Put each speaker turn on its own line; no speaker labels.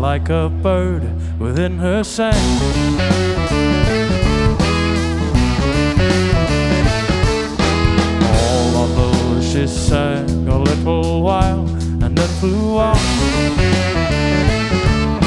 like a bird within her sang. All on those she sang a little while and then flew on.